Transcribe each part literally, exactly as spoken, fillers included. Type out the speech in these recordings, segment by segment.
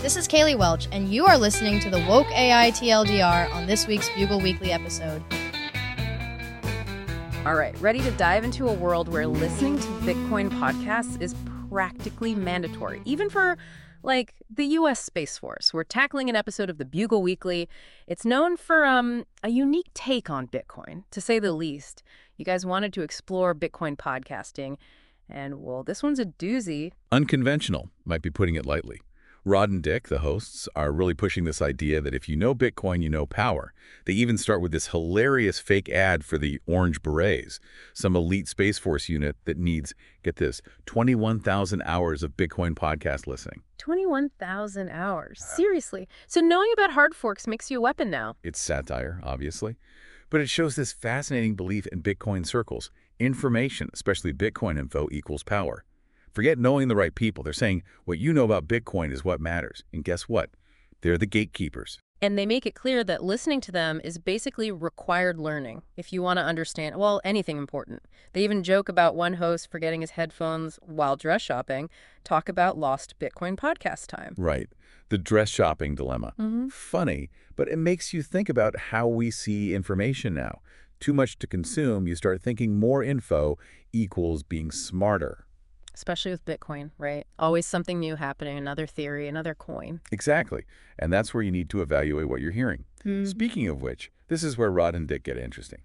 This is Kaylee Welch, and you are listening to the Woke A I T L D R on this week's Bugle Weekly episode. All right, ready to dive into a world where listening to Bitcoin podcasts is practically mandatory, even for, like, the U S Space Force. We're tackling an episode of the Bugle Weekly. It's known for um, a unique take on Bitcoin, to say the least. You guys wanted to explore Bitcoin podcasting, and, well, this one's a doozy. Unconventional, might be putting it lightly. Rod and Dick, the hosts, are really pushing this idea that if you know Bitcoin, you know power. They even start with this hilarious fake ad for the Orange Berets, some elite Space Force unit that needs, get this, twenty-one thousand hours of Bitcoin podcast listening. twenty-one thousand hours. Seriously. So knowing about hard forks makes you a weapon now. It's satire, obviously, but it shows this fascinating belief in Bitcoin circles. Information, especially Bitcoin info, equals power. Forget knowing the right people. They're saying what you know about Bitcoin is what matters. And guess what? They're the gatekeepers. And they make it clear that listening to them is basically required learning if you want to understand, well, anything important. They even joke about one host forgetting his headphones while dress shopping, talk about lost Bitcoin podcast time. Right. The dress shopping dilemma. Mm-hmm. Funny, but it makes you think about how we see information now. Too much to consume, you start thinking more info equals being smarter. Especially with Bitcoin, right? Always something new happening, another theory, another coin. Exactly. And that's where you need to evaluate what you're hearing. Mm. Speaking of which, this is where Rod and Dick get interesting.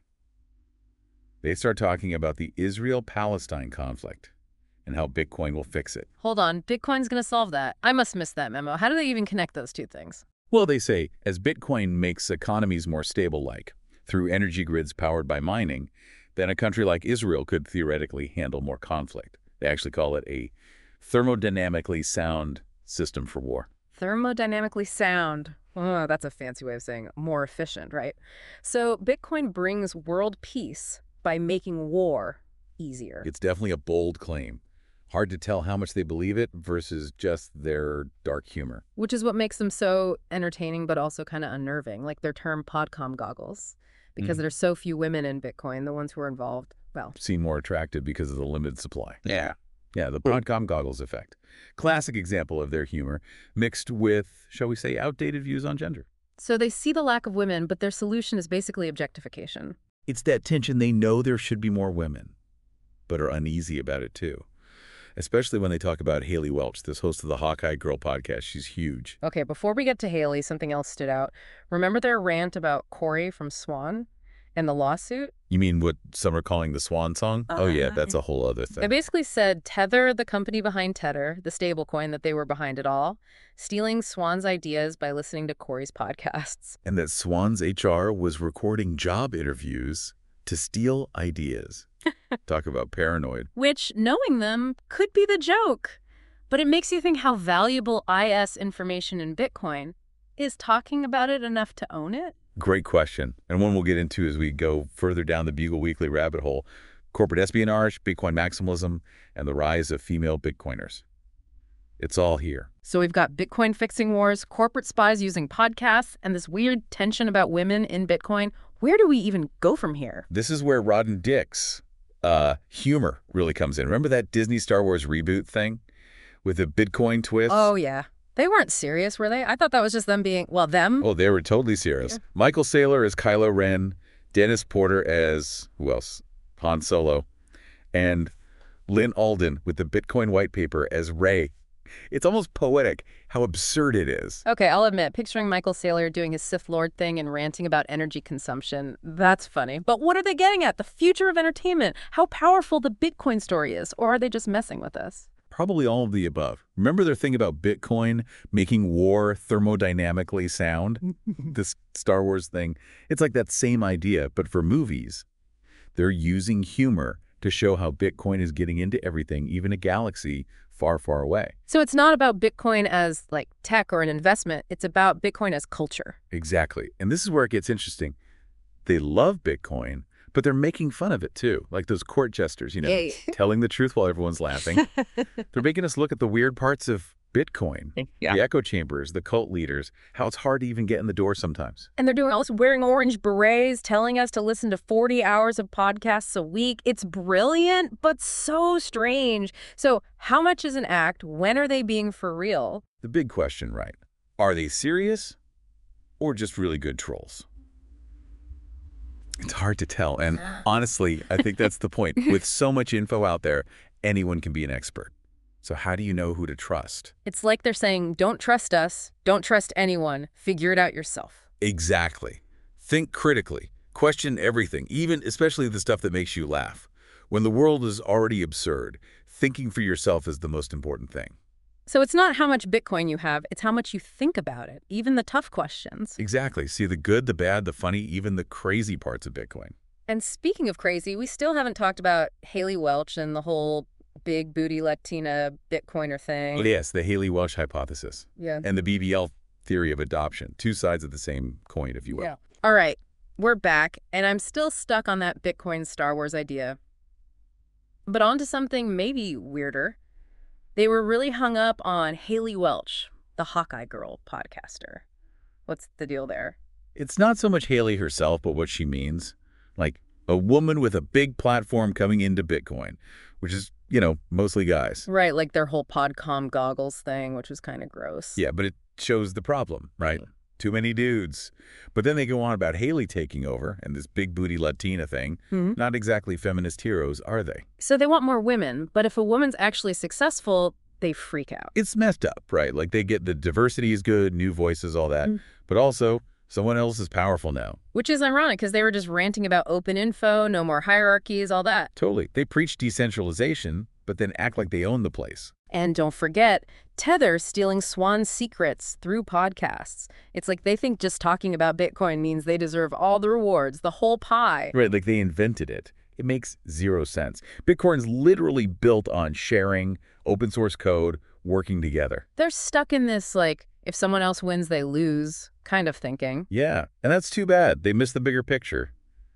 They start talking about the Israel-Palestine conflict and how Bitcoin will fix it. Hold on, Bitcoin's going to solve that. I must miss that memo. How do they even connect those two things? Well, they say, as Bitcoin makes economies more stable-like, through energy grids powered by mining, then a country like Israel could theoretically handle more conflict. They actually call it a thermodynamically sound system for war. Thermodynamically sound. Oh, that's a fancy way of saying more efficient, right? So Bitcoin brings world peace by making war easier. It's definitely a bold claim. Hard to tell how much they believe it versus just their dark humor. Which is what makes them so entertaining but also kind of unnerving, like their term Podcom goggles. Because Mm. there's so few women in Bitcoin, the ones who are involved, well. Seem more attractive because of the limited supply. Yeah. Yeah, the Podcom goggles effect. Classic example of their humor, mixed with, shall we say, outdated views on gender. So they see the lack of women, but their solution is basically objectification. It's that tension. They know there should be more women, but are uneasy about it too. Especially when they talk about Haley Welch, this host of the Hawkeye Girl podcast. She's huge. Okay, before we get to Haley, something else stood out. Remember their rant about Corey from Swan and the lawsuit? You mean what some are calling the Swan Song? Uh, oh, yeah, that's a whole other thing. They basically said Tether, the company behind Tether, the stablecoin that they were behind it all, stealing Swan's ideas by listening to Corey's podcasts. And that Swan's H R was recording job interviews to steal ideas. Talk about paranoid. Which, knowing them, could be the joke. But it makes you think how valuable I S information in Bitcoin is. Talking about it enough to own it? Great question. And one we'll get into as we go further down the Bugle Weekly rabbit hole. Corporate espionage, Bitcoin maximalism, and the rise of female Bitcoiners. It's all here. So we've got Bitcoin fixing wars, corporate spies using podcasts, and this weird tension about women in Bitcoin. Where do we even go from here? This is where Rod and Dick's uh, humor really comes in. Remember that Disney Star Wars reboot thing with the Bitcoin twist? Oh, yeah. They weren't serious, were they? I thought that was just them being, well, them. Oh, they were totally serious. Yeah. Michael Saylor as Kylo Ren, Dennis Porter as, who else? Han Solo, and Lynn Alden with the Bitcoin white paper as Rey. It's almost poetic how absurd it is. Okay, I'll admit, picturing Michael Saylor doing his Sith Lord thing and ranting about energy consumption, that's funny. But what are they getting at? The future of entertainment, how powerful the Bitcoin story is, or are they just messing with us? Probably all of the above. Remember their thing about Bitcoin making war thermodynamically sound? This Star Wars thing. It's like that same idea, but for movies. They're using humor to show how Bitcoin is getting into everything, even a galaxy far, far away. So it's not about Bitcoin as like tech or an investment. It's about Bitcoin as culture. Exactly. And this is where it gets interesting. They love Bitcoin, but they're making fun of it too. Like those court jesters, you know, Yay. telling the truth while everyone's laughing. They're making us look at the weird parts of Bitcoin, Yeah. the echo chambers, the cult leaders, how it's hard to even get in the door sometimes. And they're doing all this wearing orange berets, telling us to listen to forty hours of podcasts a week. It's brilliant, but so strange. So how much is an act? When are they being for real? The big question, right? Are they serious or just really good trolls? It's hard to tell. And honestly, I think that's the point. With so much info out there, anyone can be an expert. So how do you know who to trust? It's like they're saying, don't trust us, don't trust anyone, figure it out yourself. Exactly. Think critically. Question everything, even especially the stuff that makes you laugh. When the world is already absurd, thinking for yourself is the most important thing. So it's not how much Bitcoin you have, it's how much you think about it, even the tough questions. Exactly. See the good, the bad, the funny, even the crazy parts of Bitcoin. And speaking of crazy, we still haven't talked about Haley Welch and the whole big booty Latina Bitcoiner thing. Yes, the Haley Welch hypothesis. Yeah. And the B B L theory of adoption. Two sides of the same coin, if you will. Yeah. All right, we're back, and I'm still stuck on that Bitcoin Star Wars idea. But on to something maybe weirder. They were really hung up on Haley Welch, the Hawkeye Girl podcaster. What's the deal there? It's not so much Haley herself, but what she means. Like a woman with a big platform coming into Bitcoin, which is, you know, mostly guys. Right, like their whole PodCom goggles thing, which was kind of gross. Yeah, but it shows the problem, right? Mm-hmm. Too many dudes. But then they go on about Haley taking over and this big booty Latina thing. Mm-hmm. Not exactly feminist heroes, are they? So they want more women, but if a woman's actually successful, they freak out. It's messed up, right? Like they get the diversity is good, new voices, all that. Mm-hmm. But also, someone else is powerful now. Which is ironic because they were just ranting about open info, no more hierarchies, all that. Totally. They preach decentralization, but then act like they own the place. And don't forget, Tether stealing Swan's secrets through podcasts. It's like they think just talking about Bitcoin means they deserve all the rewards, the whole pie. Right, like they invented it. It makes zero sense. Bitcoin's literally built on sharing, open source code, working together. They're stuck in this, like, if someone else wins, they lose kind of thinking. Yeah, and that's too bad. They miss the bigger picture.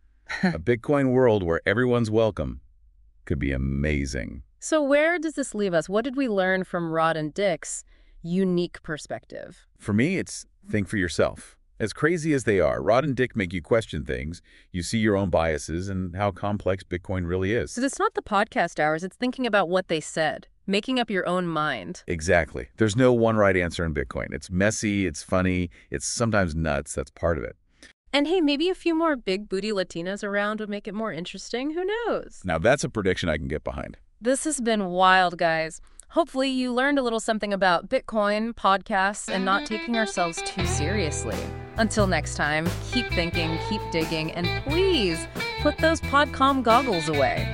A Bitcoin world where everyone's welcome could be amazing. So where does this leave us? What did we learn from Rod and Dick's unique perspective? For me, it's think for yourself. As crazy as they are, Rod and Dick make you question things. You see your own biases and how complex Bitcoin really is. So it's not the podcast hours. It's thinking about what they said, making up your own mind. Exactly. There's no one right answer in Bitcoin. It's messy, it's funny, it's sometimes nuts. That's part of it. And hey, maybe a few more big booty Latinas around would make it more interesting. Who knows? Now that's a prediction I can get behind. This has been wild, guys. Hopefully you learned a little something about Bitcoin, podcasts, and not taking ourselves too seriously. Until next time, keep thinking, keep digging, and please put those PodCom goggles away.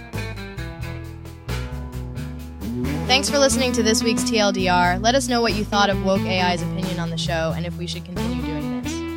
Thanks for listening to this week's T L D R. Let us know what you thought of Woke A I's opinion on the show and if we should continue doing this.